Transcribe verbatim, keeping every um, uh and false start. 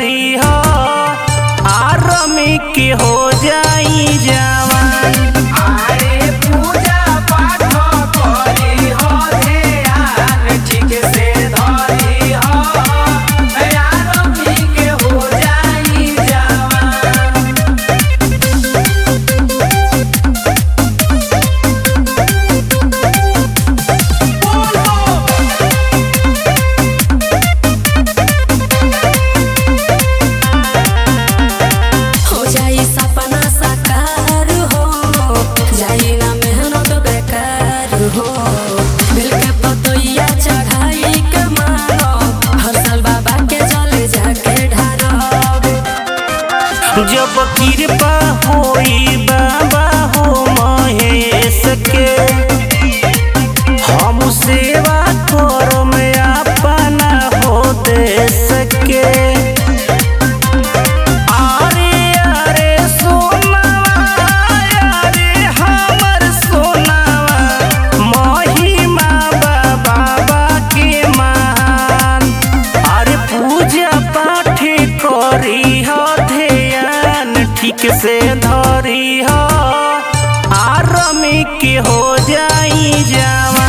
धरी हो आरमी के हो जाई जवान। अरे पूजा पाठ करी हो ध्यान ठीक से धरी हो आरमी के हो जाई जवान। हो जाई सपना साकार हो जाई ना मेहनत बेकार हो दिल के पतोइया चढ़ाई के मानो हर साल बाबा के जल जाके ढारब। जब कृपा होई बाबा हो महेश के हम सेवा करम अपना हो देश के। अरे अरे सोनावा अरे हमर सोनावा महिमा बाबा के महान। अरे पूजा पाठ करी हो ध्यान ठीक से धरी हो आरमी के हो जाई जवान।